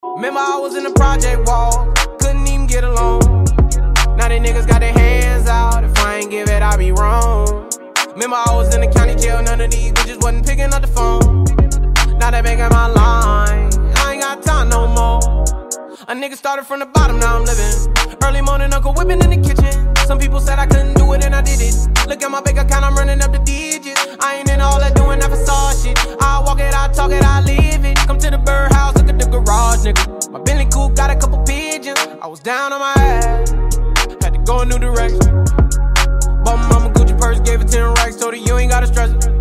Remember I was in the project wall, couldn't even get along. Now they niggas got their hands out, if I ain't give it, I be wrong. Remember I was in the county jail, none of these bitches wasn't picking up the phone. Now they making my line, I ain't got time no more. A nigga started from the bottom, now I'm living. Early morning, Uncle whipping in the kitchen. Some people said I couldn't do it and I did it. Look at my bank account, I'm running up the digits. I ain't in all that doing that facade shit. I walk it, I talk it, I live it. Come to the birdhouse, look at the garage, nigga. My Bentley coupe got a couple pigeons. I was down on my ass, had to go a new direction. Bought my mama Gucci purse, gave her 10 racks, told her you ain't gotta stress it.